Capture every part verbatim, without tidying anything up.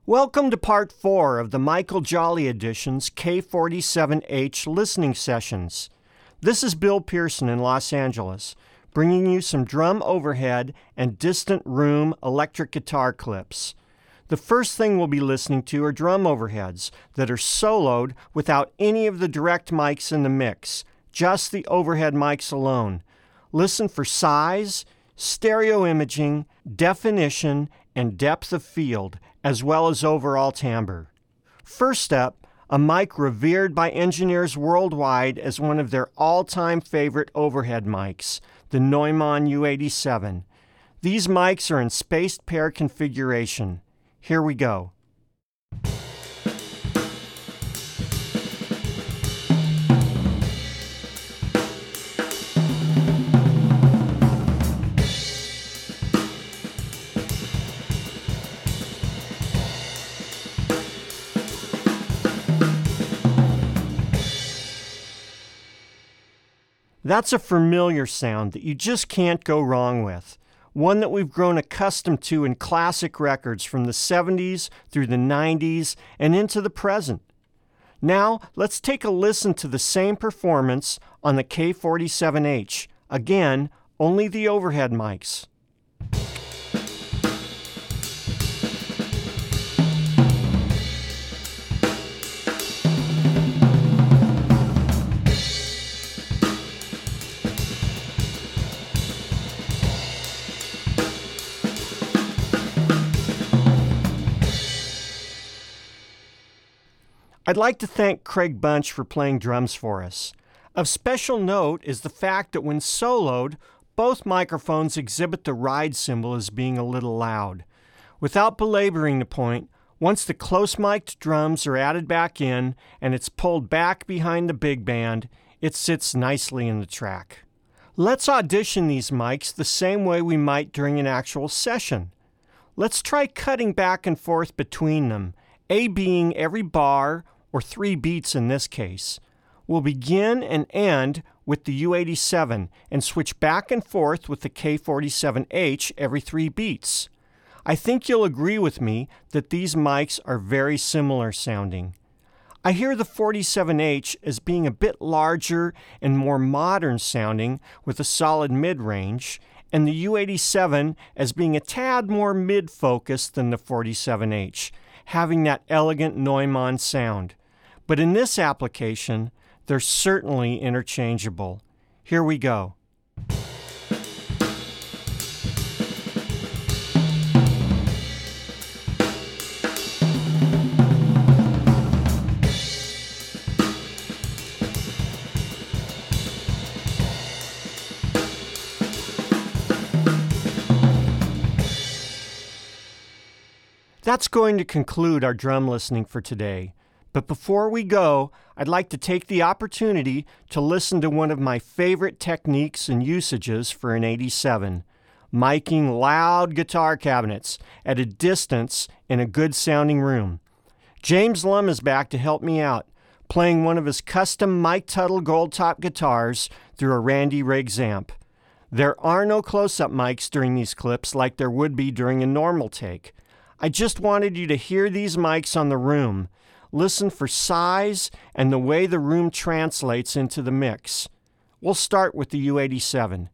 Welcome to part four of the Michael Jolly Edition's K forty-seven H listening sessions. This is Bill Pearson in Los Angeles, bringing you some drum overhead and distant room electric guitar clips. The first thing we'll be listening to are drum overheads that are soloed without any of the direct mics in the mix, just the overhead mics alone. Listen for size, stereo imaging, definition, and depth of field, as well as overall timbre. First up, a mic revered by engineers worldwide as one of their all-time favorite overhead mics, the Neumann U eighty-seven. These mics are in spaced pair configuration. Here we go. That's a familiar sound that you just can't go wrong with, one that we've grown accustomed to in classic records from the seventies through the nineties and into the present. Now, let's take a listen to the same performance on the K forty-seven H. Again, only the overhead mics. I'd like to thank Craig Bunch for playing drums for us. Of special note is the fact that when soloed, both microphones exhibit the ride cymbal as being a little loud. Without belaboring the point, once the close-mic'd drums are added back in and it's pulled back behind the big band, it sits nicely in the track. Let's audition these mics the same way we might during an actual session. Let's try cutting back and forth between them, A being every bar, or three beats in this case. We'll begin and end with the U eighty-seven and switch back and forth with the K forty-seven H every three beats. I think you'll agree with me that these mics are very similar sounding. I hear the forty-seven H as being a bit larger and more modern sounding with a solid mid-range, and the U eighty-seven as being a tad more mid-focused than the forty-seven H, having that elegant Neumann sound. But in this application, they're certainly interchangeable. Here we go. That's going to conclude our drum listening for today. But before we go, I'd like to take the opportunity to listen to one of my favorite techniques and usages for an eighty-seven, miking loud guitar cabinets at a distance in a good-sounding room. James Lum is back to help me out, playing one of his custom Mike Tuttle Goldtop guitars through a Randy Riggs amp. There are no close-up mics during these clips like there would be during a normal take. I just wanted you to hear these mics on the room. Listen for size and the way the room translates into the mix. We'll start with the U eighty-seven.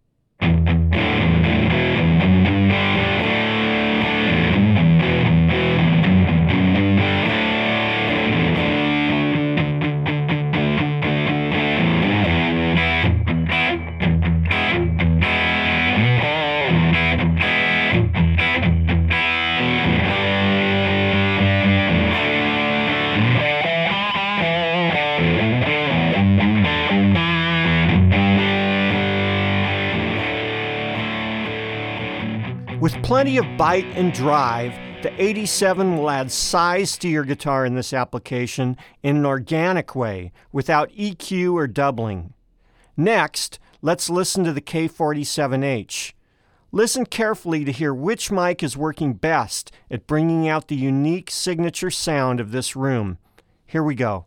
With plenty of bite and drive, the eighty-seven will add size to your guitar in this application in an organic way, without E Q or doubling. Next, let's listen to the K forty-seven H. Listen carefully to hear which mic is working best at bringing out the unique signature sound of this room. Here we go.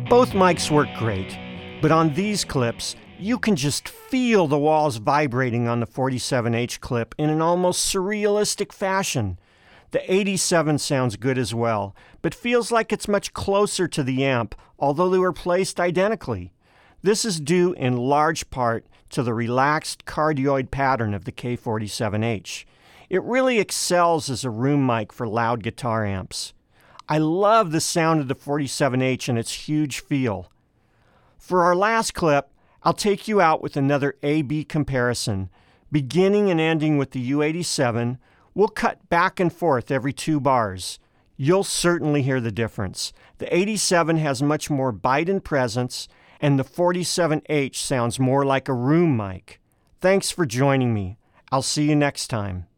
Both mics work great, but on these clips, you can just feel the walls vibrating on the forty-seven H clip in an almost surrealistic fashion. The eighty-seven sounds good as well, but feels like it's much closer to the amp, although they were placed identically. This is due in large part to the relaxed cardioid pattern of the K forty-seven H. It really excels as a room mic for loud guitar amps. I love the sound of the forty-seven H and its huge feel. For our last clip, I'll take you out with another A B comparison. Beginning and ending with the U eighty-seven, we'll cut back and forth every two bars. You'll certainly hear the difference. The eighty-seven has much more bite and presence, and the forty-seven H sounds more like a room mic. Thanks for joining me. I'll see you next time.